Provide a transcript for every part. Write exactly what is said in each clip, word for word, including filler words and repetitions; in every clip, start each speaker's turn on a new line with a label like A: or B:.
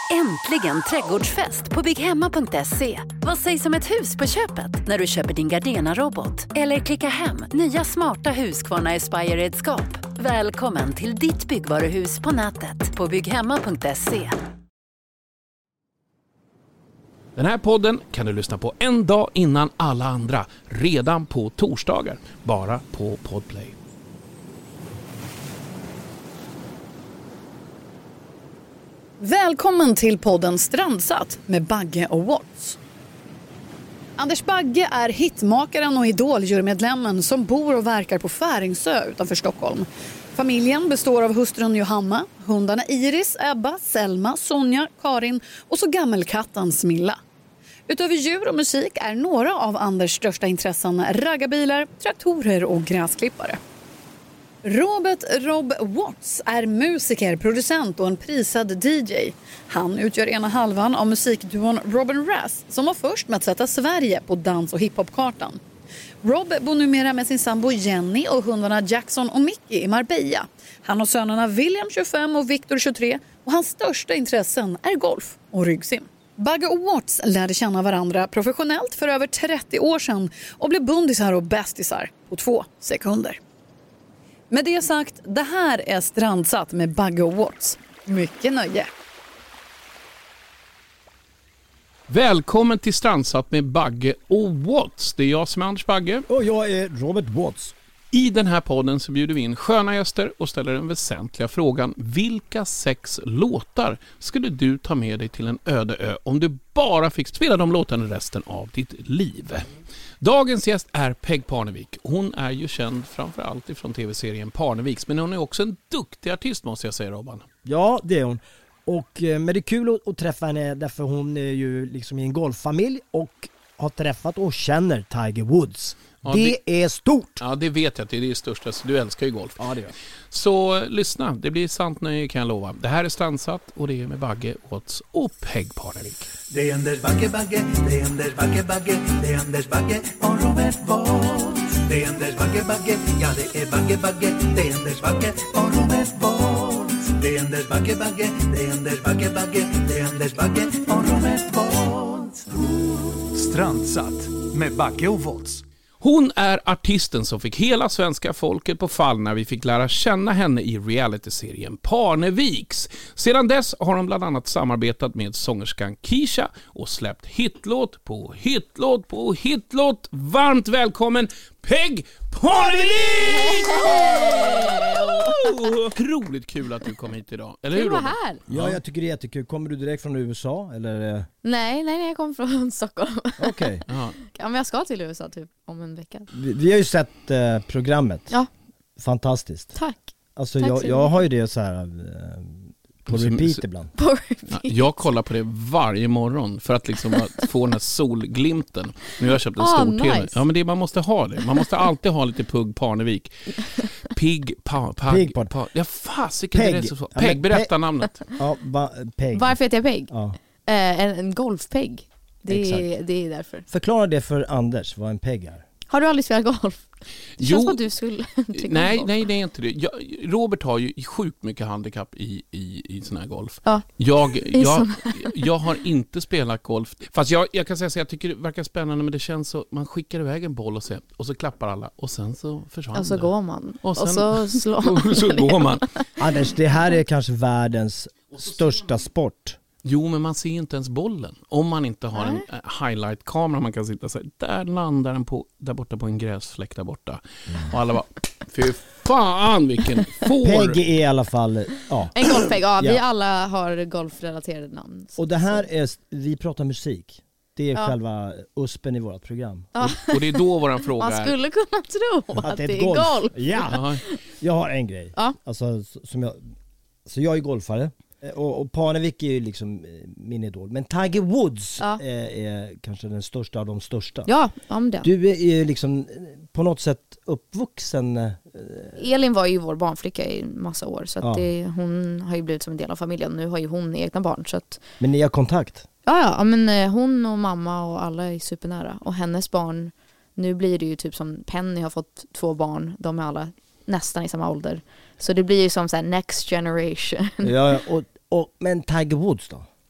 A: Äntligen trädgårdsfest på bygghemma punkt se. Vad sägs om ett hus på köpet när du köper din Gardena-robot? Eller klicka hem nya smarta Husqvarna Aspire-redskap. Välkommen till ditt byggvaruhus på nätet på bygghemma punkt se.
B: Den här podden kan du lyssna på en dag innan alla andra, redan på torsdagar, bara på Podplay.
C: Välkommen till podden Strandsatt med Bagge och Watts. Anders Bagge är hitmakaren och idoljurmedlemmen som bor och verkar på Färingsö utanför Stockholm. Familjen består av hustrun Johanna, hundarna Iris, Ebba, Selma, Sonja, Karin och så gammelkatten Smilla. Utöver djur och musik är några av Anders största intressen raggarbilar, traktorer och gräsklippare. Robert Rob Watts är musiker, producent och en prisad D J. Han utgör ena halvan av musikduon Robin Rass som var först med att sätta Sverige på dans- och hiphopkartan. Rob bor numera med sin sambo Jenny och hundarna Jackson och Mickey i Marbella. Han har sönerna William tjugofem och Victor tjugotre och hans största intressen är golf och ryggsim. Bagge och Watts lärde känna varandra professionellt för över trettio år sedan och blev bundisar och bästisar på två sekunder. Med det sagt, det här är Strandsatt med Bagge och Watts. Mycket nöje.
B: Välkommen till Strandsatt med Bagge och Watts. Det är jag som är Anders Bagge.
D: Och jag är Robert Watts.
B: I den här podden så bjuder vi in sköna gäster och ställer den väsentliga frågan: vilka sex låtar skulle du ta med dig till en öde ö om du bara fick spela de låtarna resten av ditt liv? Dagens gäst är Peg Parnevik. Hon är ju känd framförallt ifrån tv-serien Parneviks, men hon är också en duktig artist, måste jag säga, Robban.
D: Ja, det är hon. Och, men det är kul att, att träffa henne därför hon är ju liksom i en golffamilj och har träffat och känner Tiger Woods. Ja, det, det är stort.
B: Ja, det vet jag att det är det största. Så du älskar ju golf.
D: Ja, det gör jag.
B: Så lyssna, det blir sant nöje kan jag lova. Det här är Strandsatt och det är med Bagge, Watts och Peg Parnevik.
E: Det är Anders Bagge, Bagge, det är Anders Bagge, Bagge, det är Anders Bagge och Robert Watts. Det är Anders Bagge, Bagge, ja det är Bagge, Bagge, det är Anders Bagge och Robert Watts. Det är Anders Bagge, Bagge, det är Anders Bagge, Bagge, det är Anders Bagge och Robert Watts. Strandsatt med Bagge och Watts.
B: Hon är artisten som fick hela svenska folket på fall när vi fick lära känna henne i realityserien Parneviks. Sedan dess har hon bland annat samarbetat med sångerskan Kisha och släppt hitlåt på hitlåt på hitlåt. Varmt välkommen Peg Parnevik! Otroligt kul att du kom hit idag. Eller hur,
F: du var här.
D: Ja, jag tycker det är jättekul. Kommer du direkt från U S A? Eller?
F: Nej, nej, nej, jag kommer från Stockholm.
D: Okej. Okay.
B: Ja.
F: Ja, men jag ska till U S A typ om en vecka.
D: Vi, vi har ju sett eh, programmet.
F: Ja.
D: Fantastiskt.
F: Tack.
D: Alltså
F: Tack
D: jag, jag har ju det så här eh, på repeat ibland.
F: På repeat.
B: Ja, jag kollar på det varje morgon för att liksom få den här solglimten. Nu har jag köpt en
F: oh,
B: stor T V.
F: Nice.
B: Ja, men det, man måste ha det. Man måste alltid ha lite Pugg Parnevik. Pig, pa, pag,
D: Pig, pa,
B: pa. Ja, fasiken
D: Peg.
B: det är så svårt. Peg, berätta
D: Pe-
B: namnet.
D: Ja, va, Peg.
F: Varför heter jag Peg?
D: Ja.
F: Eh, en, en golfpeg. Det är, det är därför.
D: Förklara det för Anders, vad en peg är.
F: Har du aldrig spelat golf? Det känns
B: Jo,
F: som att du skulle tycka
B: nej,
F: om golf.
B: nej, det är inte det. Jag, Robert har ju sjukt mycket handikapp i, i, i sån här golf.
F: Ja.
B: Jag, jag, jag har inte spelat golf. Fast jag, jag kan säga så jag tycker det verkar spännande, men det känns så, man skickar iväg en boll och så, och så klappar alla och sen så försvann
F: Och så
B: det.
F: går man.
B: Och, sen,
F: och så slår
B: och så går man.
D: Anders, det här är kanske världens största sport.
B: Jo, men man ser inte ens bollen. Om man inte har en uh, highlight-kamera man kan sitta och säga, där landar den på, där borta på en gräsfläck där borta. Mm. Och alla bara, fy fan vilken får.
D: Peg är i alla fall, ja.
F: En golfpeg, ja. Vi
D: Ja.
F: alla har golfrelaterade namn.
D: Och det här är, vi pratar musik. Det är
F: Ja.
D: själva uspen i vårt program.
F: Ja.
B: Och det är då våran fråga
F: Man
B: är...
F: skulle kunna tro att, det är golf. golf.
D: Ja,
B: Ja.
D: jag har en grej.
F: Ja.
D: Alltså, som jag, så jag är golfare. Och, och Parnevik är ju liksom min idol. Men Tiger Woods
F: Ja.
D: är, är kanske den största av de största.
F: Ja, om det.
D: Du är ju liksom på något sätt uppvuxen. Eh,
F: Elin var ju vår barnflicka i massa år. Så att
D: Ja.
F: det, hon har ju blivit som en del av familjen. Nu har ju hon egna barn. Så att,
D: men ni har kontakt?
F: ja, ja, men eh, hon och mamma och alla är supernära. Och hennes barn, nu blir det ju typ som Penny har fått två barn. De är alla nästan i samma ålder. Så det blir ju som så här next generation.
D: Ja, och, och, men Tiger Woods då?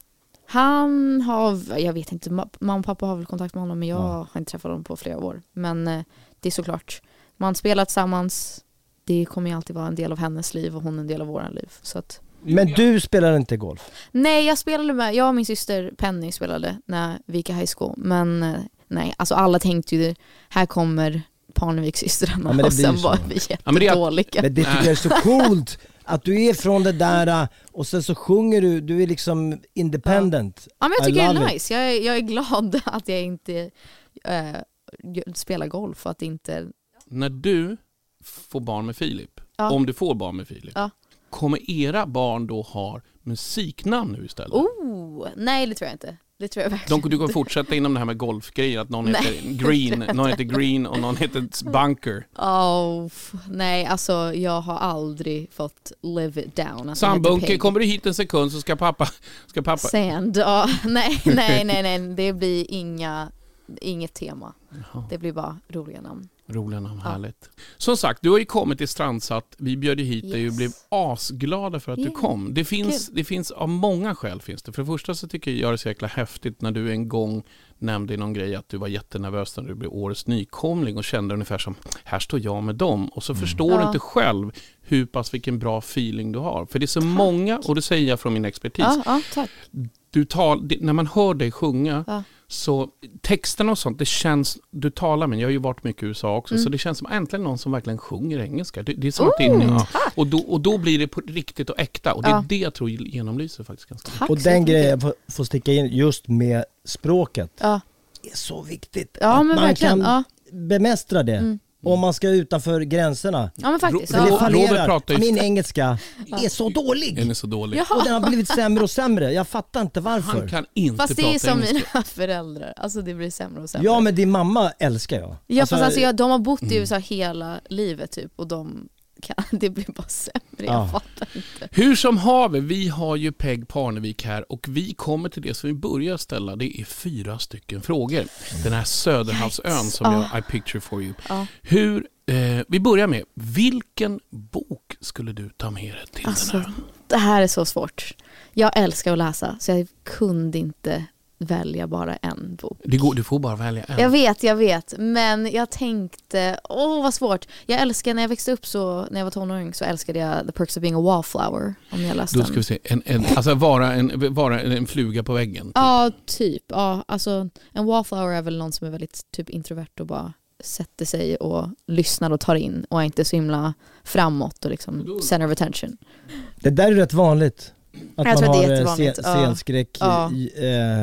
F: Han har, jag vet inte, mamma och pappa har väl kontakt med honom, men jag
D: Ja.
F: har inte träffat honom på flera år. Men eh, det är såklart, man spelar tillsammans, det kommer ju alltid vara en del av hennes liv och hon en del av våran liv. Så att,
D: Men du spelar inte golf?
F: nej, jag spelade med, jag och min syster Penny spelade när vi gick i high school. Men eh, nej, alltså alla tänkte ju, här kommer Parnevikssystrarna,
D: Ja, men det
F: och sen
D: blir så.
F: var vi
B: Ja, men det är-
F: jättedåliga.
D: Men det tycker jag är så coolt att du är från det där och sen så sjunger du, du är liksom independent.
F: Ja, men jag
D: I
F: tycker det
D: love
F: är
D: it.
F: nice. Jag är, jag är glad att jag inte äh, spelar golf och att det inte...
B: När du får barn med Filip,
F: Ja.
B: om du får barn med Filip,
F: Ja.
B: kommer era barn då ha musiknamn nu istället?
F: Oh, nej det tror jag inte. Det tror jag verkligen
B: De, du kommer fortsätta inom det här med golfgrejer, att någon
F: Nej,
B: heter Green, någon heter Green och någon heter Bunker.
F: Oh, f- nej, alltså jag har aldrig fått live it down. Alltså,
B: Sandbunker, kommer du hit en sekund så ska pappa... Ska pappa...
F: Sand, ja, nej, nej, nej, nej, det blir inga, inget tema.
B: Jaha.
F: Det blir bara roliga namn.
B: Roliga namn,
F: Ja.
B: härligt. Som sagt, du har ju kommit till Strandsatt. Vi bjöd ju hit dig och
F: Yes.
B: blev asglada för att du
F: Yeah.
B: kom. Det finns, det finns av många skäl finns det. För det första så tycker jag det är så jäkla häftigt när du en gång nämnde i någon grej att du var jättenervös när du blev årets nykomling och kände ungefär som, här står jag med dem. Och så förstår du
F: Ja.
B: inte själv hur pass vilken bra feeling du har. För det är så många, och det säger jag från min expertis,
F: Ja, ja, tack.
B: du tal, det- när man hör dig sjunga
F: Ja.
B: så texterna och sånt, det känns, du talar med, jag har ju varit mycket i U S A också,
F: Mm.
B: så det känns som äntligen någon som verkligen sjunger engelska. Det, det är som att det är, ja. och, då, och då blir det på riktigt och äkta, och det är
F: Ja.
B: det jag tror genomlyser faktiskt ganska mycket.
F: Tack
D: Och
F: så
D: den
F: mycket.
D: grejen får, får sticka in just med språket
F: Ja,
D: är så viktigt.
F: ja
D: att
F: men
D: man
F: verkligen.
D: kan
F: Ja.
D: bemästra det.
F: Mm.
D: Om man ska utanför gränserna.
F: ja, men faktiskt.
B: Ro-
D: För det
B: Ro-
F: Ja.
B: Robert
D: fallerar.
B: pratar ju-
D: Min engelska är så dålig.
B: Den är så dålig.
F: Ja.
D: Och den har blivit sämre och sämre. Jag fattar inte varför.
B: Han kan inte
F: Fast det
B: prata
F: är som
B: engelska.
F: mina föräldrar. Alltså det blir sämre och sämre.
D: Ja, men din mamma älskar jag.
F: Ja, fast alltså jag, de har bott i
B: Mm.
F: U S A hela livet typ och de kan, det blir bara sämre, jag
D: Ja.
F: fattar inte.
B: Hur som haver, vi har ju Peg Parnevik här och vi kommer till det som vi börjar ställa. Det är fyra stycken frågor. Den här Söderhavsön som
F: Ja.
B: jag I picture for you.
F: Ja.
B: Hur, eh, vi börjar med, vilken bok skulle du ta med dig till
F: Alltså,
B: den här?
F: det här är så svårt. Jag älskar att läsa så jag kunde inte välja bara en bok.
B: Det går, du får bara välja en.
F: Jag vet, jag vet. Men jag tänkte, åh vad svårt. Jag älskar, när jag växte upp så, när jag var tonåring så älskade jag The Perks of Being a Wallflower. Om jag läste
B: Då
F: den.
B: ska vi se, en, en, alltså vara en, vara en fluga på väggen. Typ.
F: Ja, typ. Ja, alltså, en wallflower är väl någon som är väldigt typ introvert och bara sätter sig och lyssnar och tar in och är inte så himla framåt och liksom center of attention.
D: Det där är rätt vanligt. Att
F: Jag
D: man
F: tror att det är
D: har eh,
F: jättevanligt,
D: scen-
F: ja.
D: scenskräck.
F: Ja.
D: I,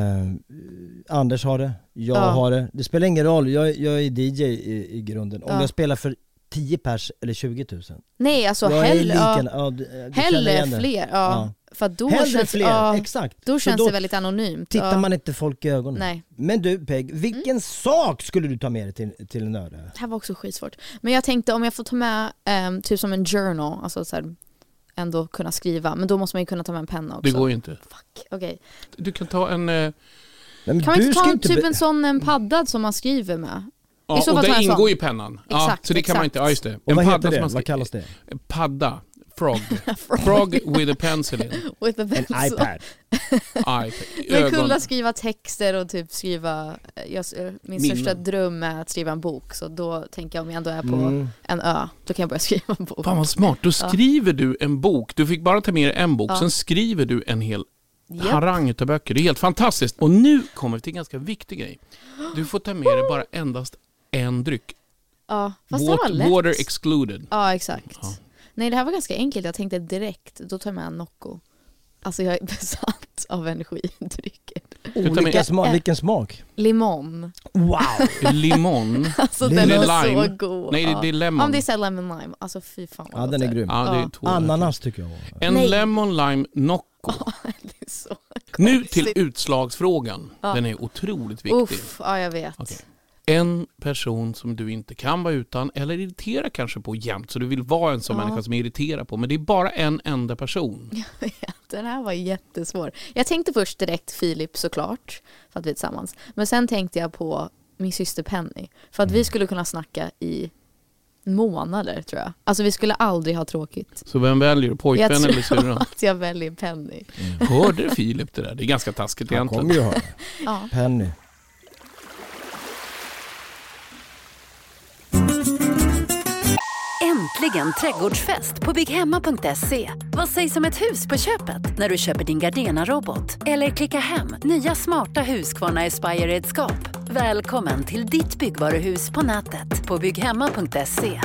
D: eh, Anders har det, jag
F: Ja.
D: har det. Det spelar ingen roll, jag, jag är D J i, i grunden. Om
F: Ja.
D: jag spelar för tio pers eller tjugo tusen.
F: Nej, alltså
D: jag är
F: hellre,
D: lika,
F: ja,
D: ja, du, du känner
F: hellre
D: igen det.
F: fler. Ja,
D: Ja.
F: För att då
D: Hellre
F: känns,
D: fler,
F: ja,
D: exakt.
F: då
D: Så
F: känns
D: då
F: det väldigt anonymt.
D: tittar
F: ja.
D: man inte folk i ögonen.
F: Nej.
D: Men du Peg, vilken
F: Mm.
D: sak skulle du ta med dig till, till en öde?
F: Det här var också skitsvårt. Men jag tänkte om jag får ta med um, typ som en journal, alltså så här, ändå kunna skriva. Men då måste man ju kunna ta med en penna också.
B: Det går ju inte.
F: Fuck, okej.
B: Du kan ta en... Eh,
D: Nej, men
F: Kan man
D: du
F: inte
D: ska
F: ta
D: inte
F: typ
D: be-
F: en sån en paddad som man skriver med?
B: ja,
F: så
B: och
F: fall tar
B: det
F: jag en
B: ingår
F: sån.
B: i pennan. Ja,
F: Exakt,
B: så det kan man
F: exakt.
B: inte... Ja, just det.
D: Och vad heter
B: som
D: det?
B: man ska-
D: Vad kallas det?
B: Padda. Frog. Frog with a pencil in.
F: With a
D: En
F: pencil.
D: iPad.
B: iPad.
F: Men
B: Ögon.
F: kunna skriva texter och typ skriva, jag, min
B: Minnen.
F: största dröm är att skriva en bok, så då tänker jag om jag ändå är på
D: Mm.
F: en ö, då kan jag börja skriva en bok.
B: Fan vad smart. Då skriver du en bok. Du fick bara ta med dig en bok.
F: Ja.
B: Sen skriver du en hel
F: Japp.
B: harang utav böcker. Det är helt fantastiskt. Och nu kommer vi till en ganska viktig grej. Du får ta med dig bara endast en dryck.
F: Ja, fast det var
B: Water,
F: lätt.
B: water excluded.
F: Ja, exakt.
B: Ja.
F: Nej, det här var ganska enkelt. Jag tänkte direkt, då tar jag med en Nocco. Alltså jag är besatt av energidrycker.
B: ta med-
D: Olika smak, vilken smak?
F: Limon.
D: Wow!
B: Limon.
F: Alltså
D: Limon.
F: den är
B: Lime.
F: så god.
B: Nej, det,
F: ja.
B: det är lemon.
F: Om det är så här lemon lime. Alltså fy fan vad
D: Ja,
F: gott
D: den är
F: det
D: grym.
B: Ja, det är
F: Ja.
B: två.
D: Ananas tycker jag.
B: En
F: Nej.
B: lemon lime Nocco.
F: Det är så
B: Nu till
F: konstigt.
B: utslagsfrågan.
F: Ja.
B: Den är otroligt viktig.
F: Uff, ja jag vet.
B: Okej. En person som du inte kan vara utan eller irritera kanske på jämt, så du vill vara en sån
F: Ja.
B: människa som irriterar på, men det är bara en enda person.
F: Den här var jättesvår. Jag tänkte först direkt Filip såklart, för att vi är tillsammans. Men sen tänkte jag på min syster Penny. För att vi skulle kunna snacka i månader tror jag. Alltså vi skulle aldrig ha tråkigt.
B: Så vem väljer du? Pojkvän eller
F: Jag
B: syrran?
F: tror att jag väljer Penny.
B: Mm. Hörde Filip det där? Det är ganska taskigt
D: Han
B: egentligen.
D: kommer ju ha
F: Ja.
D: Penny.
A: Äntligen trädgårdsfest på bygghemma punkt se. Vad sägs om ett hus på köpet när du köper din Gardena-robot? Eller klicka hem nya smarta Husqvarna Aspire-redskap. Välkommen till ditt byggvaruhus på nätet på bygghemma punkt se.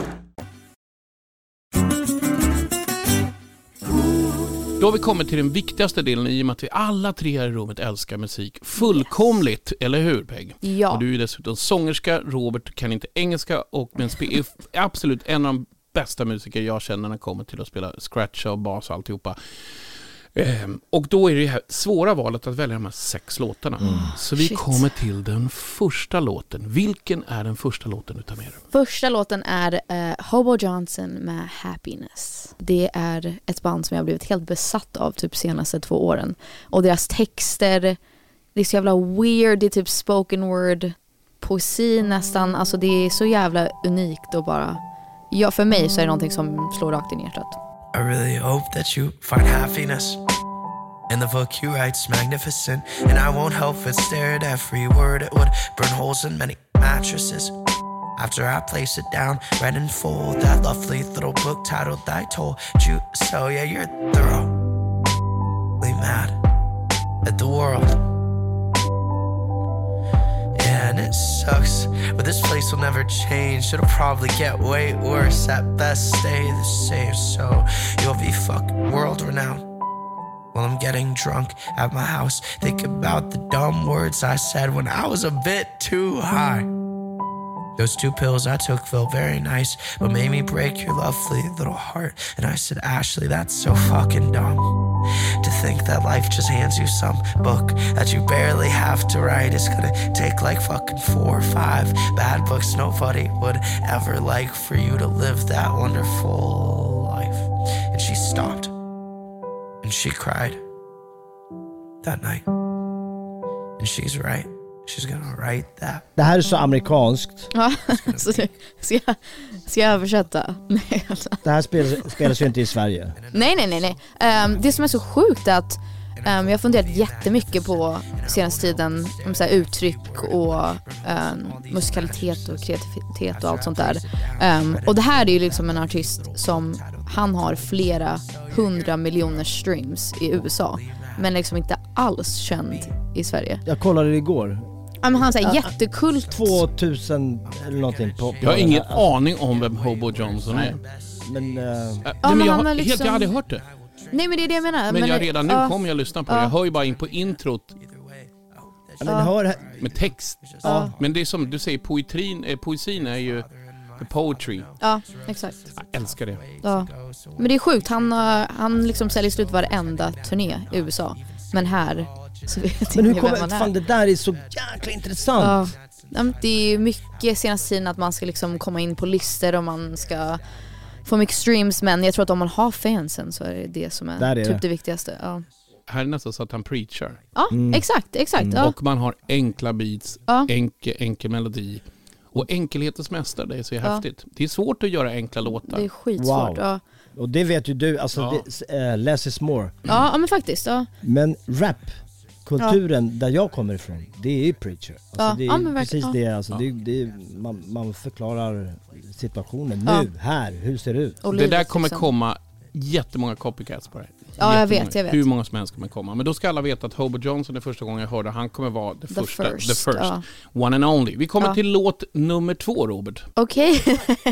B: Då har vi kommit till den viktigaste delen i och med att vi alla tre här i rummet älskar musik fullkomligt, eller hur Peg?
F: Ja.
B: Och du är dessutom sångerska, Robert kan inte engelska och men är absolut en av de bästa musiker jag känner när det kommer till att spela scratch och bas och alltihopa. Ehm, och då är det här svåra valet att välja de här sex låtarna. Mm. Så vi
F: Shit.
B: kommer till den första låten. Vilken är den första låten utav er?
F: Första låten är uh, Hobo Johnson med Happiness. Det är ett band som jag har blivit helt besatt av typ senaste två åren. Och deras texter, det är så jävla weird, det är typ spoken word, poesi nästan. Alltså det är så jävla unikt och bara... Ja, för mig så är det någonting som slår rakt in i hjärtat.
G: I really hope that you find happiness in the book you write's magnificent, and I won't help but stare at every word. It would burn holes in many mattresses after I place it down, read in full that lovely little book titled I Told You So. Yeah, you're thoroughly mad at the world. And it sucks, but this place will never change. It'll probably get way worse, at best stay the same. So you'll be fucking world renowned while I'm getting drunk at my house, think about the dumb words I said when I was a bit too high. Those two pills I took felt very nice, but made me break your lovely little heart. And I said, Ashley, that's so fucking dumb, to think that life just hands you some book that you barely have to write. It's gonna take like fucking four or five bad books nobody would ever like for you to live that wonderful life. And she stopped and she cried that night. And she's right. She's gonna write that.
D: Det här är så amerikanskt.
F: Ja, så det, ska, jag, ska jag översätta? Nej, alltså.
D: Det här spelas, spelas ju inte i Sverige.
F: nej, nej, nej. nej. Um, det som är så sjukt är att um, jag har funderat jättemycket på senaste tiden om så här uttryck och um, musikalitet och kreativitet och allt sånt där. Um, och det här är ju liksom en artist som han har flera hundra miljoner streams i U S A, men liksom inte alls känd i Sverige.
D: Jag kollade det igår.
F: Ja, men han säger jättekult.
D: tvåtusen eller någonting på, på
B: Jag har ingen
D: här.
B: aning om vem Hobo Johnson är.
D: Men uh,
B: Äh,
F: Ja,
B: nej, men
F: men
B: jag,
F: han
B: har,
F: är liksom-
B: helt, jag hade hört det.
F: Nej, men det är det jag menar.
B: Men, jag redan nu
F: ja,
B: kommer jag lyssna på det.
F: ja.
B: Jag hör ju bara in på introt
D: men hör här.
B: med text.
F: Ja.
B: Men det är som du säger, poetrin, eh, poesin är ju the poetry.
F: Ja, exakt.
B: Jag älskar det.
F: Ja. Men det är sjukt, han, har- han liksom säljer slut varenda turné i U S A. Men här så vet
D: Men hur
F: ingen vem
D: kommer
F: han är.
D: fan, det där är så jäkla intressant.
F: Ja. Ja, men det är ju mycket senaste tiden att man ska liksom komma in på listor och man ska få mycket streams, men jag tror att om man har fansen så är det det som är,
D: Där är
F: typ
D: det.
F: det viktigaste. Ja,
B: Här är nästan så att han preachar.
F: ja exakt, exakt. Ja.
B: Och man har enkla beats,
F: Ja.
B: enkel, enkel melodi. Och enkelhetens mästare, det är så häftigt. Det är svårt att göra enkla låtar.
F: Det är skitsvårt.
D: Wow.
F: Ja.
D: Och det vet ju du, alltså
B: Ja.
D: det, uh, less is more.
F: Ja, ja, men faktiskt. Ja.
D: Men rap kulturen där jag kommer ifrån, det är ju preacher. Alltså
F: Ja,
D: det är
F: ja, men
D: precis
F: verkligen,
D: det, alltså
B: Ja.
D: det, det är, man, man förklarar situationen
F: Ja.
D: nu, här, hur ser det ut?
F: Och
B: Det där
F: livet,
B: kommer
F: liksom.
B: komma jättemånga copycats på det här.
F: Ja, jag
B: Jättemånga.
F: vet, jag vet.
B: Hur många som helst kommer komma. Men då ska alla veta att Hobo Johnson är första gången jag hörde, han kommer vara the,
F: The
B: första,
F: first,
B: the first.
F: ja.
B: One and only. Vi kommer
F: Ja.
B: till låt nummer två, Robert.
F: Okej,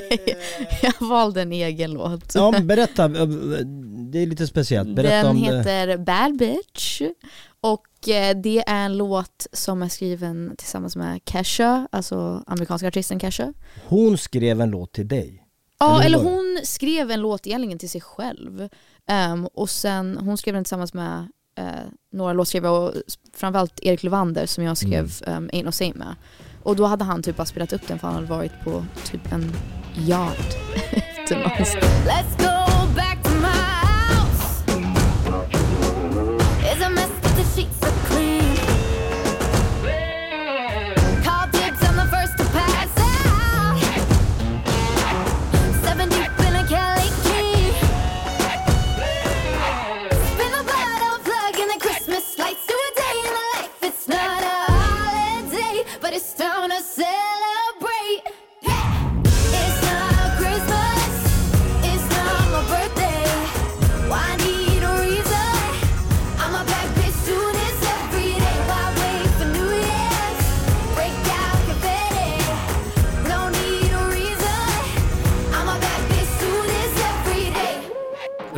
F: jag valde en egen låt.
D: Ja, men berätta, det är lite speciellt. Berätta
F: Den
D: om det.
F: heter Bad Bitch och eh, det är en låt som är skriven tillsammans med Kesha, alltså amerikanska artisten Kesha.
D: Hon skrev en låt till dig.
F: Ja,
D: Eller
F: eller
D: hur var det?
F: hon skrev en låt egentligen till sig själv. Um, och sen, hon skrev den tillsammans med uh, några låtskrivare och framförallt Erik Levander som jag skrev um, Ain't No Saint med. Och då hade han typ bara spelat upp den för han hade varit på typ en yacht efter någonstans.
H: Let's go back to my house. It's a mess but the sheets are clean. Call dibs on the first to pass out.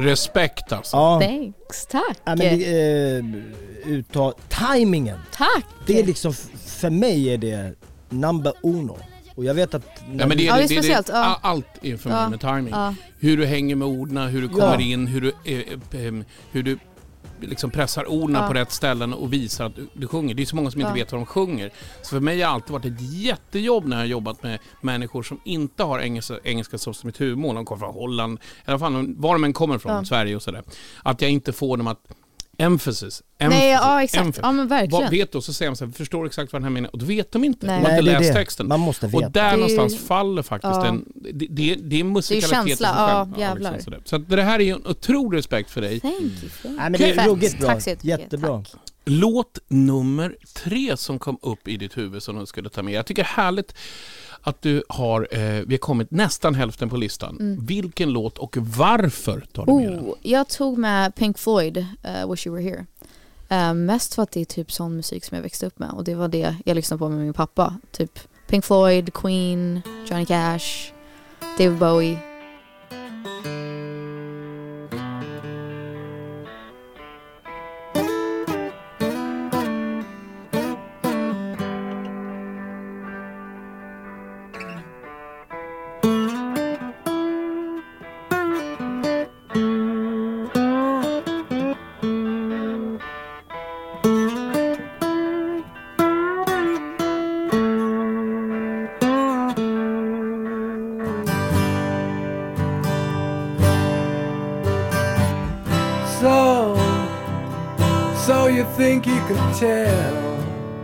B: Respekt alltså.
D: Ja.
F: Thanks, tack.
D: Ja, men det, eh, uttag, timingen.
F: Tack.
D: Det är liksom, för mig är det number uno. Och jag vet att...
B: Ja, men det,
F: Ja, det är
B: det,
F: speciellt,
B: det,
F: ja.
B: allt är för mig
F: Ja,
B: med timing.
F: ja.
B: Hur du hänger med orden, hur du kommer
D: Ja.
B: in, hur du, eh, eh, hur du liksom pressar orden
F: Ja.
B: på rätt ställen och visar att du, du sjunger. Det är så många som inte
F: Ja.
B: vet vad de sjunger. Så för mig har det alltid varit ett jättejobb när jag har jobbat med människor som inte har engelska, engelska som sitt huvudmål. De kommer från Holland, eller fan, var de än kommer från,
F: Ja.
B: Sverige och sådär. Att jag inte får dem att emphasis, emphasis,
F: Nej, ja exakt.
B: emphasis.
F: Ja men verkligen.
B: Vad vet du? Och så säger de så här, förstår exakt vad den här menar. Och då vet de inte.
F: Nej.
B: De har
D: Nej,
B: inte
D: det är
B: läst
D: det.
B: texten.
D: Man måste veta.
B: Och där
F: Det är ju-
B: någonstans faller faktiskt
F: Ja.
B: en... Det, det, det är musikalitet.
F: känsla,
B: i sig själv.
F: ja, jävlar.
B: liksom sådär. Så att det här är ju en otrolig respekt för dig.
F: Thank you.
D: Nej, men det är
F: Fett.
D: ruggigt bra.
F: Tack så jättemycket.
D: Jättebra.
F: Tack.
B: Låt nummer tre som kom upp i ditt huvud som du skulle ta med. Jag tycker härligt att du har, eh, vi har kommit nästan hälften på listan.
F: Mm.
B: Vilken låt och varför tar du med den?
F: Oh, jag tog med Pink Floyd, uh, Wish You Were Here. Uh, mest för att det är typ sån musik som jag växte upp med. Och det var det jag lyssnade på med min pappa. Typ Pink Floyd, Queen, Johnny Cash, David Bowie.
E: So, so you think you can tell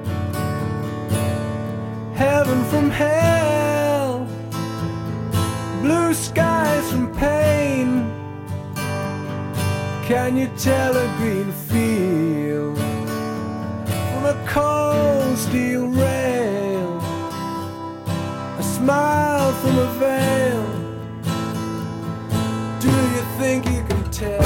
E: heaven from hell, blue skies from pain? Can you tell a green field from a cold steel rail, a smile from a veil? Do you think you can tell?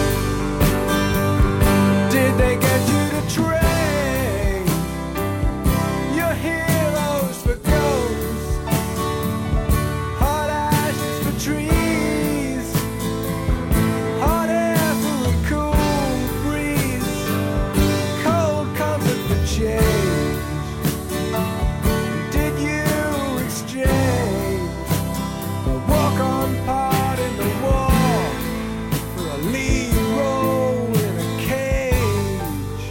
E: Did they get you to trade your heroes for ghosts, hot ashes for trees, hot air for a cool breeze, cold comfort for change? Did you exchange the walk-on part in the wall for a lead role in a cage?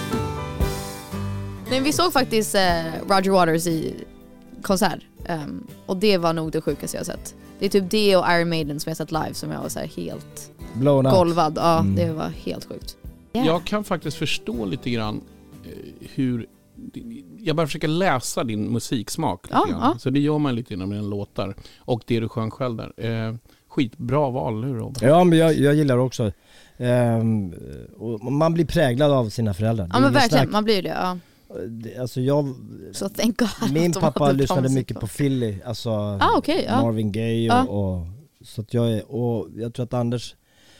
F: Men vi såg faktiskt eh, Roger Waters i konsert. Um, och det var nog det sjukaste jag har sett. Det är typ det och Iron Maiden som jag sett live som jag var så här helt
D: Blown out.
F: golvad. Ja,
D: Mm.
F: det var helt sjukt. Yeah.
B: Jag kan faktiskt förstå lite grann eh, hur... Jag bara försöker läsa din musiksmak lite
F: Ja,
B: grann.
F: ja.
B: Så det gör man lite inom dina låtar. Och det du sjöng själv där. Eh, skitbra val nu, Robert.
D: Ja, men jag, jag gillar också. Ehm, och man blir präglad av sina föräldrar. Det
F: Ja
D: är
F: men
D: inget
F: verkligen,
D: snack.
F: man blir det. Ja.
D: Det- Alltså jag,
F: Så thank God att
D: min
F: de
D: pappa
F: hade bra
D: lyssnade
F: musik
D: mycket
F: då.
D: på Philly, alltså
F: Ah, okej, ja.
D: Marvin Gaye och,
F: Ja.
D: och så att jag är, och jag tror att Anders,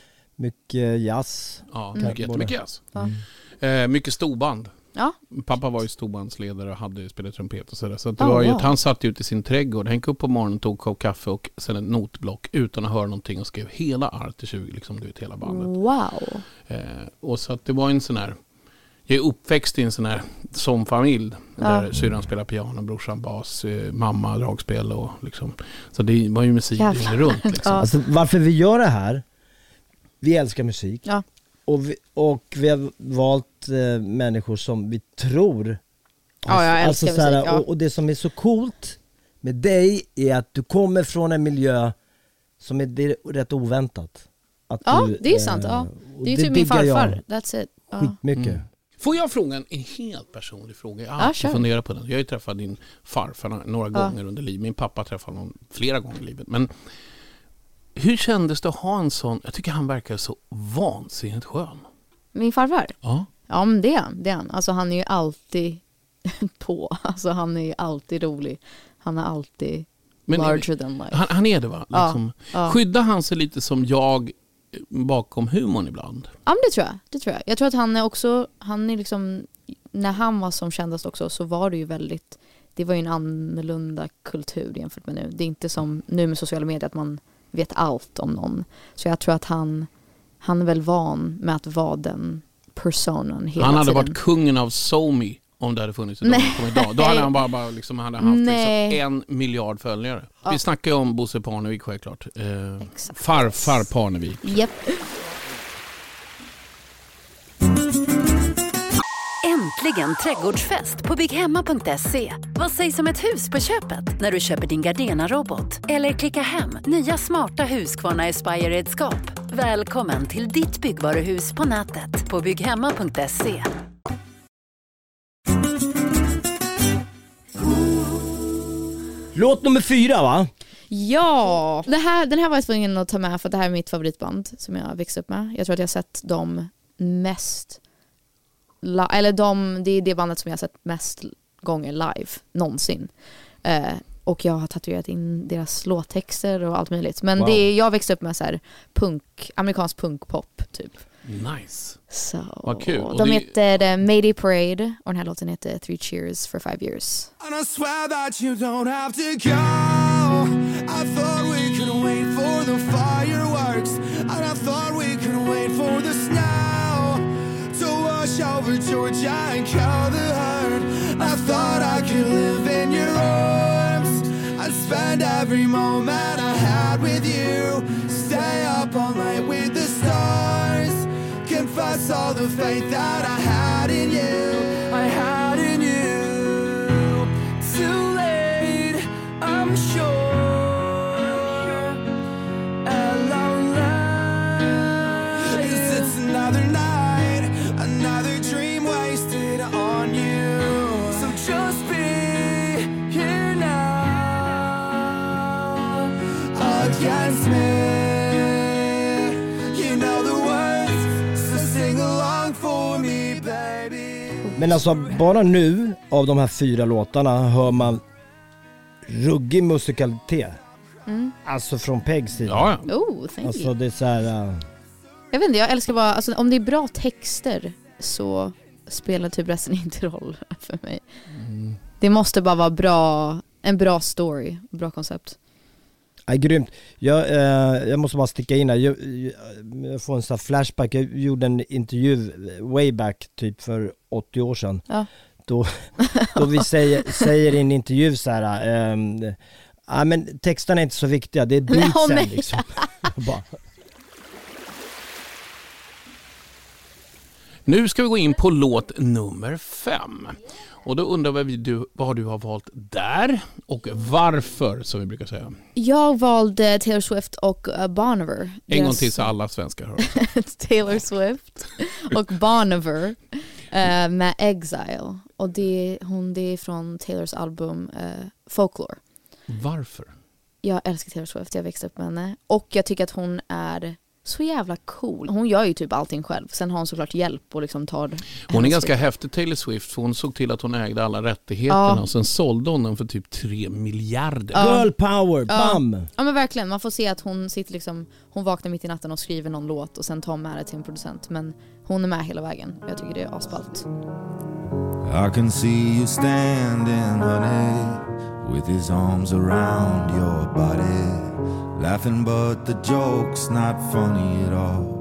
D: mycket jazz.
B: Ja,
F: Mm.
B: mycket, jättemycket jazz.
F: Ja.
B: Eh, mycket storband.
F: Ja.
B: Pappa var ju storbandsledare och hade spelat trumpet och sådär. Så att det
F: Oh,
B: var ju
F: wow.
B: att han satt ute i sin trädgård, hängde upp på morgonen, tog en kopp kaffe och sen ett notblock utan att höra någonting och skrev hela Arte tjugo, liksom du vet, hela bandet.
F: Wow.
B: Eh, och så att det var en sån här, jag är uppväxt i en sån här som familj där
F: Ja.
B: syrran spelar piano, brorsan bas, eh, mamma dragspel och liksom, så det var ju musik
F: Jävlar.
B: runt liksom.
F: Ja.
D: Alltså varför vi gör det här, vi älskar musik.
F: Ja.
D: Och vi, och vi har valt eh, människor som vi tror.
F: Ja, jag älskar
D: så här,
F: musik, ja.
D: och, och det som är så coolt med dig är att du kommer från en miljö som är, det är rätt oväntat. Att
F: Ja,
D: du,
F: det är sant.
D: eh,
F: Ja.
D: och
F: Det är ju typ min
D: diggar jag
F: farfar. That's it. Ja.
D: Skitmycket.
B: Mm. Får jag fråga en, en helt personlig fråga? Jag har
F: Ja,
B: alltid
F: kör.
B: funderat på den. Jag har ju träffat din farfar några
F: Ja.
B: gånger under livet. Min pappa träffade honom flera gånger i livet. Men hur kändes det att ha en sån... Jag tycker han verkar så vansinnigt skön.
F: Min farfar?
B: Ja.
F: Ja men det är han. Det är han. Alltså han är ju alltid på. Alltså han är ju alltid rolig. Han är alltid
B: Men-
F: larger than life.
B: Han, han är det va?
F: Ja,
B: Liksom.
F: ja.
B: Skyddar han sig lite som jag bakom humorn ibland?
F: Ja men det tror jag. Det tror jag. Jag tror att han är också, han är liksom, när han var som kändast också så var det ju väldigt, det var ju en annorlunda kultur jämfört med nu. Det är inte som nu med sociala medier att man vet allt om någon. Så jag tror att han han är väl van med att vara den personen hela
B: Han hade
F: tiden.
B: varit kungen av SoMe om det hade funnits idag. idag. Då hade han bara, bara liksom, hade haft liksom en miljard följare. Ja. Vi snackar ju om Bosse Parnevik självklart. Eh, farfar Parnevik.
F: Yep.
A: Äntligen trädgårdsfest på bygghemma punkt se. Vad sägs om ett hus på köpet när du köper din Gardena-robot? Eller klicka hem nya smarta Husqvarna Aspire-redskap. Välkommen till ditt byggvaruhus på nätet på bygghemma punkt se.
D: Låt nummer fyra, va?
F: Ja, det här, den här var jag tvungen att ta med för att det här är mitt favoritband som jag växte upp med. Jag tror att jag har sett dem mest li- eller de, det är det bandet som jag har sett mest gånger live någonsin. Eh, och jag har tatuerat in deras låttexter och allt möjligt. Men
D: wow.
F: det är, jag växte upp med så här punk, amerikansk punkpop typ.
B: Nice.
F: Så
B: vad kul. Och
F: de
B: det...
F: heter uh, Mayday Parade och den här låten heter Three Cheers for Five Years.
I: And I swear that you don't have to go. I thought we could wait for the fireworks. And I thought we could wait for the snow to wash over Georgia and kill the herd. I thought I could live in your arms. I'd spend every moment I had with you. Stay up all night with the stars. Confess all the faith that I had in you. I had in you. Too late, I'm sure. Alone life. 'Cause it's another night, another dream wasted on you. So just be here now against me. You know the words, so sing along for me, baby.
D: Men alltså bara nu av de här fyra låtarna hör man ruggig musikalitet.
F: Mm.
D: Alltså från Pegs sida.
B: Ja, ja.
F: Oh, thank
D: Alltså
F: you.
D: det är så här, uh...
F: Jag vet inte, jag älskar bara, alltså, om det är bra texter så spelar typ resten inte roll för mig. Mm. Det måste bara vara bra, en bra story, bra koncept.
D: Ja, grymt. Jag, eh, jag måste bara sticka in här. Jag, jag, jag får en sån här flashback. Jag gjorde en intervju way back typ för åttio år sedan.
F: Ja.
D: Då, då vi säger, säger i en intervju så här. Um, ja, men texterna är inte så viktiga. Det är beatsen
F: Nej,
D: liksom. Bara.
B: Nu ska vi gå in på låt nummer fem. Och då undrar vi du, vad du har valt där och varför, som vi brukar säga.
F: Jag valde Taylor Swift och uh, Bon Iver.
B: En gång till så alla svenskar hör.
F: Taylor Swift och Bon Iver uh, med Exile. Och det, hon, det är från Taylors album uh, Folklore.
B: Varför?
F: Jag älskar Taylor Swift, jag växte upp med henne. Och jag tycker att hon är så jävla cool. Hon gör ju typ allting själv. Sen har hon såklart hjälp och liksom tar...
B: Hon är ganska häftig, Taylor Swift, för hon såg till att hon ägde alla rättigheterna.
F: Ja.
B: Och sen sålde hon den för typ tre miljarder.
F: Ja.
D: Girl power, bam!
F: Ja. Ja men verkligen, man får se att hon sitter liksom, hon vaknar mitt i natten och skriver någon låt och sen tar med det till en producent. Men hon är med hela vägen. Jag tycker det är asballt.
J: I can see you standing, honey, with his arms around your body, laughing but the joke's not funny at all.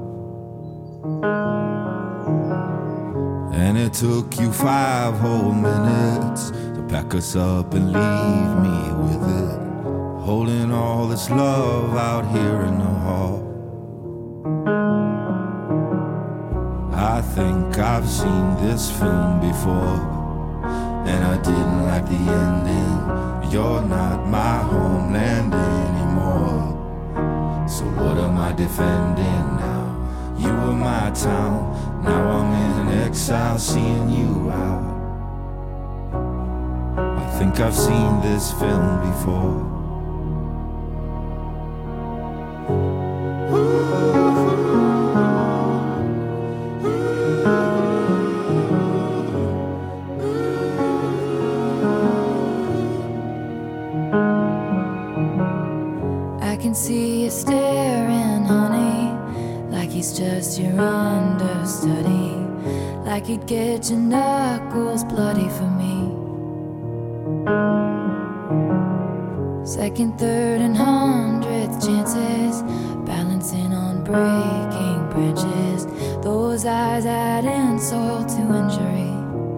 J: And it took you five whole minutes to pack us up and leave me with it, holding all this love out here in the hall. I think I've seen this film before, and I didn't like the ending. You're not my homeland anymore, so what am I defending now? You were my town, now I'm in exile seeing you out. I think I've seen this film before.
H: See you staring, honey, like he's just your understudy, like he'd get your knuckles bloody for me. Second, third, and hundredth chances, balancing on breaking branches. Those eyes add insult to injury.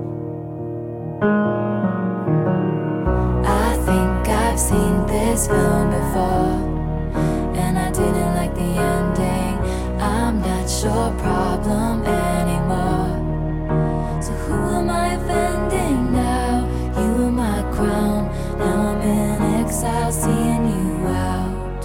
H: I think I've seen this film before, and I didn't like the ending. I'm not your problem anymore. So who am I offending now? You are my crown. Now I'm in exile, seeing you out.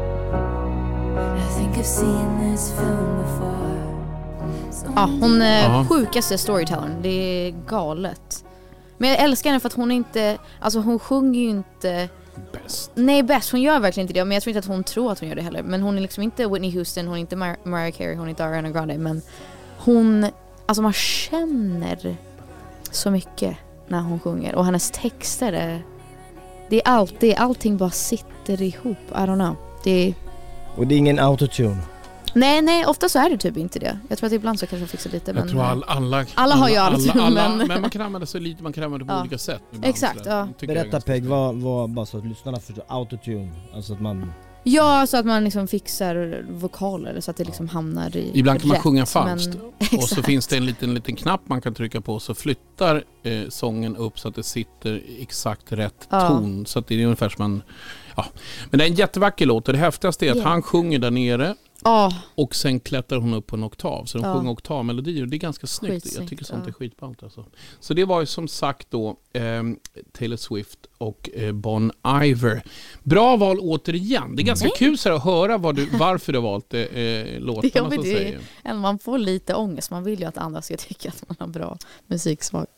H: I think I've seen this film before.
F: Ja, hon är
B: Ja.
F: sjukaste storytellern. Det är galet. Men jag älskar henne för att hon inte, alltså hon sjunger ju inte
B: Bäst.
F: nej bäst, hon gör verkligen inte det. Men jag tror inte att hon tror att hon gör det heller. Men hon är liksom inte Whitney Houston, hon är inte Mar- Mariah Carey, hon är inte Ariana Grande. Men hon, alltså man känner så mycket när hon sjunger. Och hennes texter är, det är alltid, allting bara sitter ihop. I don't know. Det är,
D: Och det är ingen autotune.
F: nej, nej, ofta så är det typ inte det. Jag tror att ibland så kanske de fixar lite.
B: Jag
F: Men
B: tror all, alla,
F: alla har ju autotune,
B: alla, alla,
F: men-
B: men man kan använda sig lite, man kan använda det på
F: Ja.
B: olika sätt. ibland,
F: Exakt,
B: sådär.
F: ja.
B: Tycker jag är
D: Berätta
B: ganska
D: Peg, vad, vad, bara så att lyssnarna förstår. Autotune, alltså att man...
F: ja, så att man liksom fixar vokaler så att det liksom hamnar i
B: Ibland kan man
F: rätt,
B: sjunga falskt.
F: men-
B: Och så
F: Exakt.
B: finns det en liten, liten knapp man kan trycka på, så flyttar eh, sången upp så att det sitter i exakt rätt
F: Ja.
B: ton. Så att det är ungefär som man... Ja. Men det är en jättevacker låt och det häftigaste är att
F: Ja.
B: han sjunger där nere
F: Ja,
B: och sen klättrar hon upp på en oktav. Så de
F: Ja.
B: sjunger oktavmelodier och det är ganska snyggt. Jag
F: Skitsnyggt,
B: tycker sånt
F: ja.
B: är skitballt alltså. Så det var ju som sagt då eh, Taylor Swift och eh, Bon Iver. Bra val återigen. Det är ganska
F: Nej.
B: kul så här att höra vad du, varför du har valt eh, låtarna
F: Ja, men
B: så att
F: det-
B: säga.
F: än man får lite ångest. Man vill ju att andra ska tycka att man har bra musiksmak.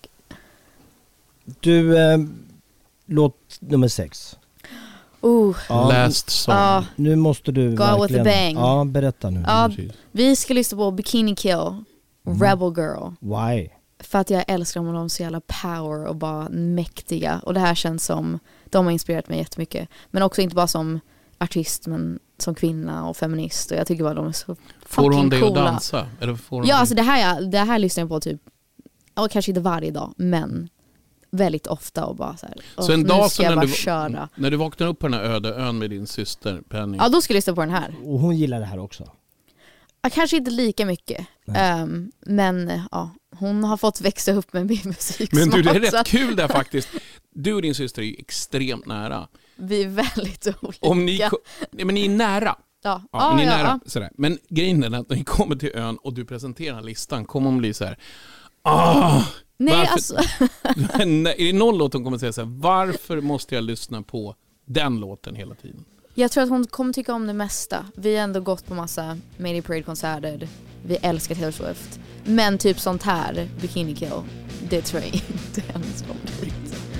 D: Du, eh, låt nummer sex.
F: Uh,
D: Ja,
B: Last song.
F: ja.
D: nu måste du
F: Go with
D: verkligen...
F: the bang.
D: Ja, berätta nu.
F: Ja,
B: Precis.
F: vi ska lyssna på Bikini Kill, Rebel Girl.
D: Why?
F: För att jag älskar dem, de är så jävla power och bara mäktiga. Och det här känns som, de har inspirerat mig jättemycket. Men också inte bara som artist, men som kvinna och feminist. Och jag tycker bara de är så fucking
B: Får hon dig att
F: coola.
B: dansa? Eller får hon
F: Ja,
B: dig-
F: alltså det här, det här lyssnar jag på typ, ja, kanske inte varje dag, men väldigt ofta och bara så här.
B: Så
F: "Åh,
B: en
F: nu
B: dag
F: ska
B: så
F: jag
B: när
F: bara
B: du,
F: köra.
B: när du vaknar upp på den här öde ön med din syster Penny.
F: Ja, då ska jag lyssna på den här.
D: Och hon gillar det här också.
F: Ja, kanske inte lika mycket. Um, men ja, hon har fått växa upp med min musiksmak.
B: Men du, det är
F: så
B: rätt
F: att
B: kul där faktiskt. Du och din syster är ju extremt nära.
F: vi är väldigt olika.
B: Om ni, ko- nej, men ni är nära.
F: ja.
B: Ja,
F: Ja,
B: men ni är
F: ja,
B: nära.
F: ja.
B: Sådär. Men grejen är att när ni kommer till ön och du presenterar listan kommer hon bli så här. Ah,
F: Nej,
B: varför-
F: alltså,
B: Nej, är det någon låt hon kommer säga så här, varför måste jag lyssna på den låten hela tiden?
F: jag tror att hon kommer tycka om det mesta. Vi har ändå gått på massa Mayday Parade-konserter. Vi älskar Taylor Swift. Men typ sånt här, Bikini Kill, det tror jag inte hennes favorit.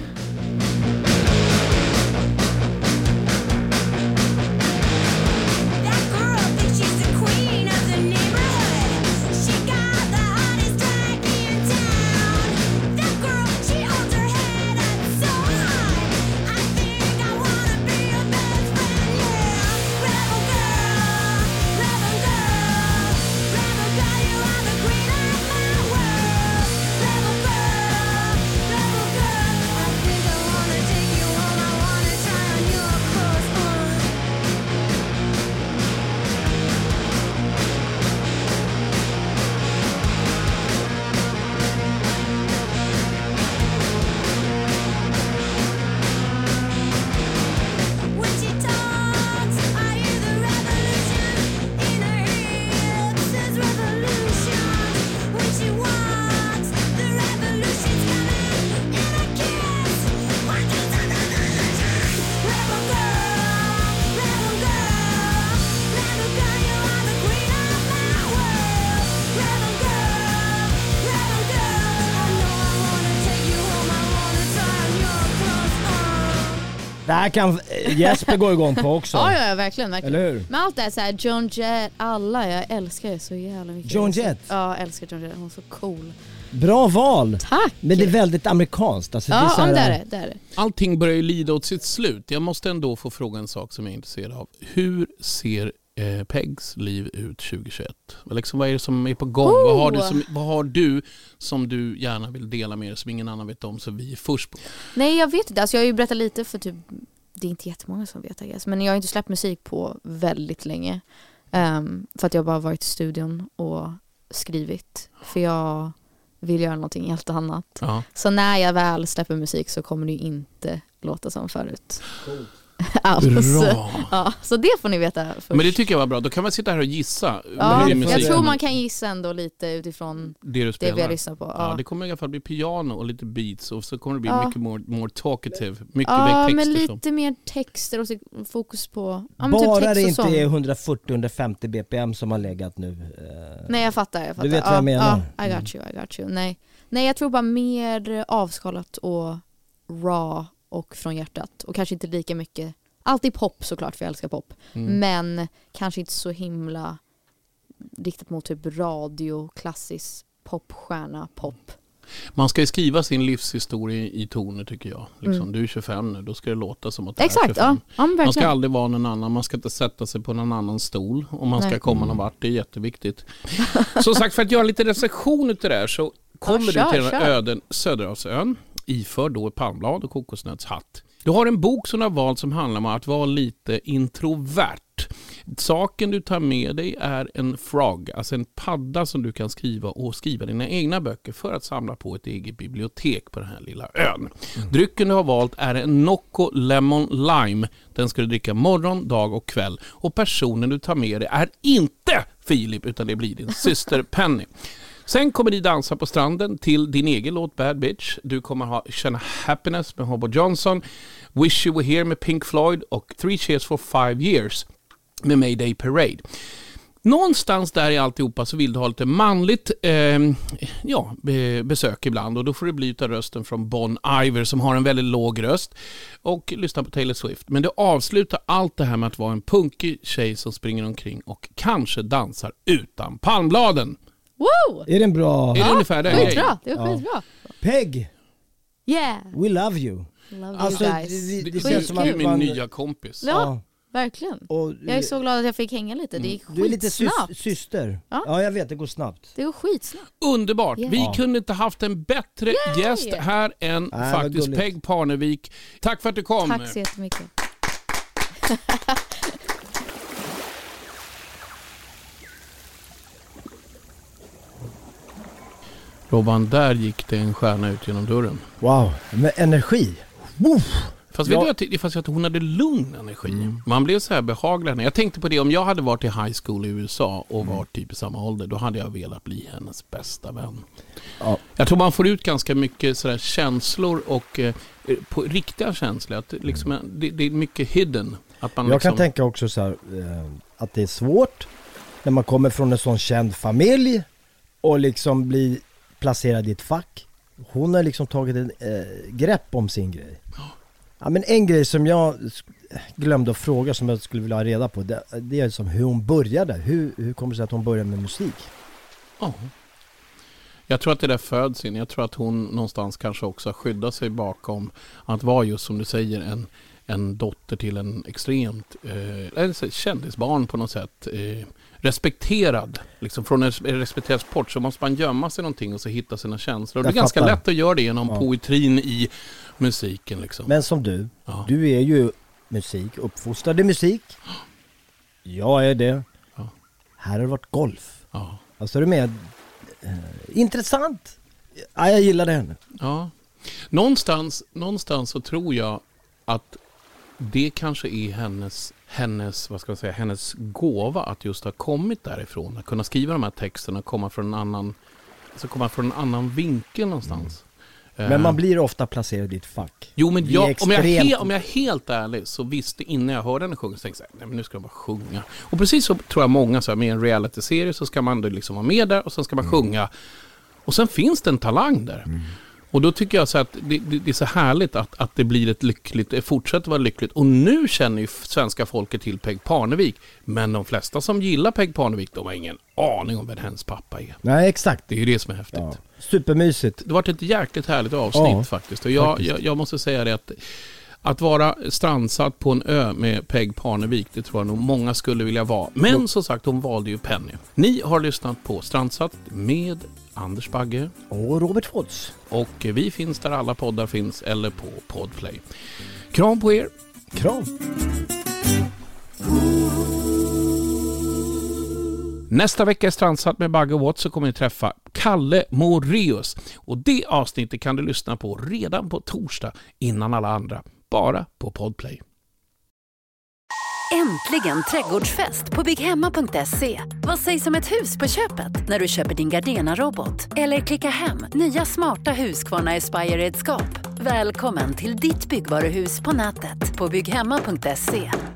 D: Det här kan eh, Jesper gå igång på också.
F: Ja, ja, ja, verkligen, verkligen.
D: Eller hur?
F: Men allt det här, så här, Joan Jett, alla, jag älskar det så jävla mycket.
D: Joan
F: Jag är så-
D: Jett?
F: Ja, jag älskar Joan Jett, hon är så cool.
D: Bra val!
F: Tack!
D: Men det är väldigt amerikanskt. Alltså, det är
F: Ja,
D: så
F: ja
D: här,
F: det är det, det är det.
B: Allting börjar ju lida åt sitt slut. Jag måste ändå få fråga en sak som jag är intresserad av. Hur ser eh, Pegs liv ut tjugohundratjugoett? Liksom, vad är det som är på gång?
F: Oh!
B: Vad, har du som, vad har du som du gärna vill dela med dig som ingen annan vet om, så vi är först på?
F: Nej, jag vet inte. Alltså, jag har ju berättat lite för typ, det är inte jättemånga som vet, I guess. Men jag har inte släppt musik på väldigt länge. Um, för att jag bara varit i studion och skrivit. För jag vill göra någonting helt annat. Ja. Så när jag väl släpper musik så kommer det ju inte låta som förut. Cool. Alls. Bra. Ja, så det får ni veta först.
B: Men det tycker jag var bra. Då kan man sitta här och gissa.
F: Ja, jag tror man kan gissa ändå lite utifrån
B: det, du
F: det vi har lyssnat på. Ja.
B: Ja, det kommer i alla fall bli piano och lite beats och så kommer det bli ja. mycket more, more talkative. Mycket
F: ja,
B: texter.
F: men lite så. Mer texter och fokus på... Ja,
D: bara
F: typ
D: det inte är hundrafyrtio till hundrafemtio B P M som har legat nu.
F: Nej, jag fattar. Jag fattar.
D: Du vet vad jag menar.
F: Ja, I got you, I got you. Nej. Nej, jag tror bara mer avskalat och raw och från hjärtat. Och kanske inte lika mycket... Alltid pop såklart, för jag älskar pop. Mm. Men kanske inte så himla riktat mot typ radio, klassisk popstjärna, pop.
B: Man ska ju skriva sin livshistoria i toner tycker jag. Liksom, mm. Du är tjugofem nu, då ska det låta som att du är
F: Exakt,
B: tjugofem.
F: Ja,
B: man ska aldrig vara någon annan, man ska inte sätta sig på någon annan stol om man Nej. ska komma någon vart, det är jätteviktigt. Som sagt, för att göra lite recension utav det här så kommer ja, kör, du till den här öden Söderhavsön iförd då palmblad och kokosnötshatt. Du har en bok som du har valt som handlar om att vara lite introvert. Saken du tar med dig är en frog, alltså en padda som du kan skriva och skriva dina egna böcker för att samla på ett eget bibliotek på den här lilla ön. Mm. Drycken du har valt är en Nocco Lemon Lime. Den ska du dricka morgon, dag och kväll. Och personen du tar med dig är inte Filip utan det blir din syster Penny. Sen kommer ni dansa på stranden till din egen låt Bad Bitch. Du kommer ha känna Happiness med Hobo Johnson, Wish You Were Here med Pink Floyd och Three Cheers for Five Years med Mayday Parade. Någonstans där i alltihopa så vill du ha lite manligt eh, ja, be- besök ibland och då får det bli utav rösten från Bon Iver som har en väldigt låg röst och lyssna på Taylor Swift. Men det avslutar allt det här med att vara en punkig tjej som springer omkring och kanske dansar utan palmbladen.
F: Wow!
D: Är det en bra...
B: Är det ja, ungefär det?
F: Skitbra, det är
D: ja.
F: skitbra.
D: Peg!
F: Yeah!
D: We love you.
F: Love
D: alltså,
F: you guys.
B: Det, det, det känns som att du är min man... nya kompis.
F: Ja, ja. Verkligen. Och, jag är så glad att jag fick hänga lite. Det gick
D: du är lite
F: skitsnabbt.
D: sy- syster. Ja? ja, jag vet. Det går snabbt.
F: Det går skitsnabbt.
B: Underbart. Yeah. Vi
D: ja.
B: kunde inte haft en bättre Yay! gäst här än äh, faktiskt Peg Parnevik. Tack för att du kom.
F: Tack så jättemycket.
B: Robban, där gick det en stjärna ut genom dörren.
D: Wow, med energi. Woof.
B: Fast vet ja. du fast att hon hade lugn energi. Mm. Man blev så här behaglig. Jag tänkte på det, om jag hade varit i high school i U S A och mm. varit typ i samma ålder, då hade jag velat bli hennes bästa vän. Ja. Jag tror man får ut ganska mycket så där känslor och eh, på riktiga känslor. Att liksom, det, det är mycket hidden. Att man
D: jag
B: liksom...
D: kan tänka också så här, eh, att det är svårt när man kommer från en sån känd familj och liksom blir placerad i ett fack. Hon har liksom tagit en eh, grepp om sin grej. Ja, men en grej som jag glömde att fråga som jag skulle vilja ha reda på, det, det är som hur hon började. Hur, hur kommer det sig att hon började med musik?
B: Oh. Jag tror att det där föds in. Jag tror att hon någonstans kanske också skyddar sig bakom att vara just som du säger en, en dotter till en extremt eh, kändisbarn på något sätt. Eh, respekterad. Liksom från en respekterad sport så måste man gömma sig någonting och så hitta sina känslor. Jag det är fattar. ganska lätt att göra det genom ja. poetrin i musiken. Liksom.
D: Men som du, ja. du är ju musik, uppfostrad i musik. Jag är det. Ja. Här har det varit golf.
B: Ja.
D: Alltså är du med? Eh, intressant. Ja, jag gillar det.
B: Ja. Någonstans, någonstans så tror jag att det kanske är hennes, hennes, vad ska jag säga, hennes gåva att just ha kommit därifrån. Att kunna skriva de här texterna, komma från en annan, alltså komma från en annan vinkel någonstans.
D: Mm. Men man blir ofta placerad i ett fack.
B: Jo, men jag, extremt... om, jag he, om jag är helt ärlig så visste innan jag hörde henne sjunga så tänkte jag, nej men nu ska jag bara sjunga. Och precis så tror jag många så här, med en reality-serie så ska man då liksom vara med där och sen ska man mm. sjunga. Och sen finns det en talang där. Mm. Och då tycker jag så att det, det, det är så härligt att, att det blir ett lyckligt, det fortsätter vara lyckligt. Och nu känner ju svenska folket till Peg Parnevik. Men de flesta som gillar Peg Parnevik, de har ingen aning om vem hennes pappa är.
D: Nej, exakt.
B: Det är ju det som är häftigt. Ja.
D: Supermysigt.
B: Det har varit ett jäkligt härligt avsnitt ja, faktiskt. Och jag, faktiskt. Jag, jag måste säga det att att vara strandsatt på en ö med Peg Parnevik, det tror jag nog många skulle vilja vara. Men mm. som sagt, hon valde ju Penny. Ni har lyssnat på Strandsatt med Anders Bagge
D: och Robert Fods.
B: Och vi finns där alla poddar finns eller på Podplay. Kram på er.
D: Kram.
B: Nästa vecka är Strandsatt med Bagge och Watts, så kommer ni träffa Kalle Moreus. Och det avsnittet kan du lyssna på redan på torsdag innan alla andra. Bara på Podplay.
A: Äntligen trädgårdsfest på bygghemma punkt se. Vad sägs om ett hus på köpet när du köper din Gardena-robot? Eller klicka hem nya smarta Husqvarna Aspire-redskap. Välkommen till ditt byggvaruhus på nätet på bygghemma punkt se.